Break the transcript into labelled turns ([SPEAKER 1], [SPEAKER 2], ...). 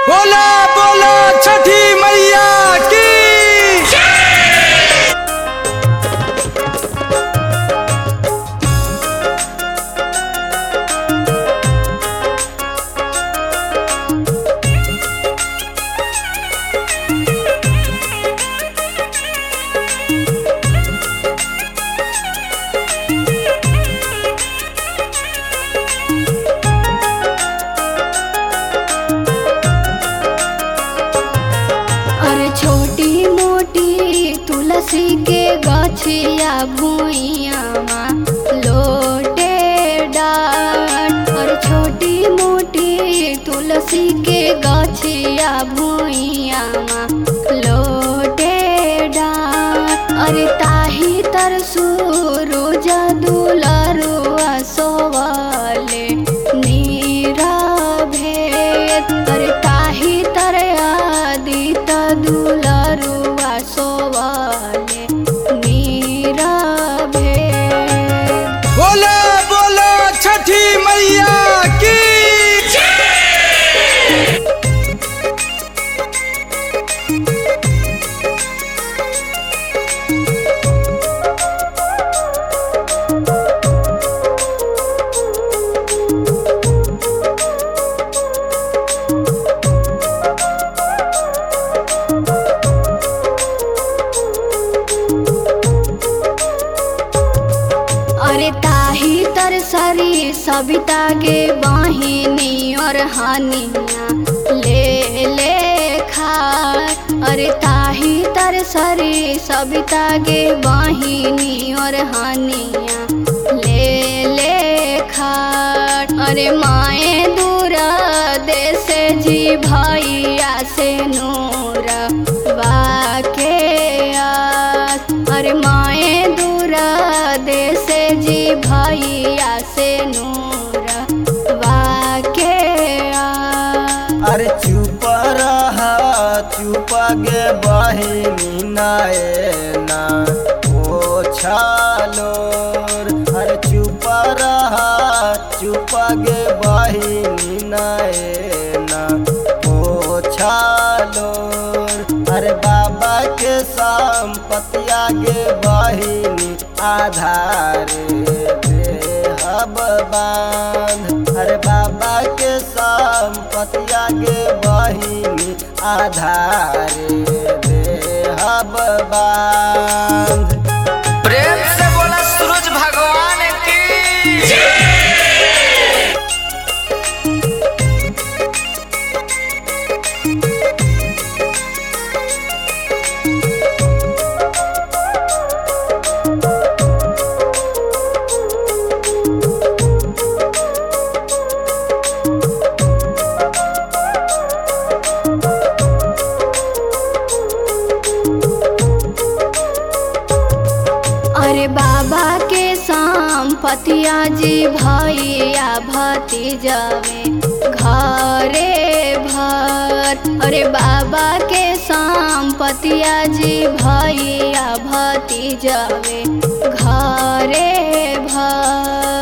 [SPEAKER 1] बोला बोला छठी मैया की।
[SPEAKER 2] छोटी मोटी तुलसी के गछिया भुइया लोटे डाट। और छोटी मोटी तुलसी के गछिया भुइया लोटे डाट। अरे ताही तर सूरज दुलरुआ सोवले नीरा भेद। अरे ताही तर आदित दुलरुआ सोवले नीरा भेद।
[SPEAKER 1] बोला बोला छठी मैया की।
[SPEAKER 2] अरे ताही तर सरी सविता के बहिनी और हनिया ले ले खाए। अरे ताही तर सरी सविता के बहिनी और हनिया ले ले खाट। अरे माए दूर देश जी भैया से नूर बाके आस। अरे माए दूर देश जी भैया से नूर बाके आस।
[SPEAKER 3] अरे चुप रहा चुप गे बहिनी नैना ओछालोर। अरे चुप रहा चुप गे बहिनी नैना ओछालोर। अरे बाबा के संपत्तिया गे बहिनी आधारे देहब बांध। अरे बाबा के संपत्तिया गे बहिनी आधारे देहब बांध।
[SPEAKER 1] प्रेम से बोला सूरज भगवान की।
[SPEAKER 2] अरे बाबा के संपत्तिया जी भैया भतीजवे घरे भर। अरे बाबा के संपत्तिया जी भैया भतीजवे घरे भर।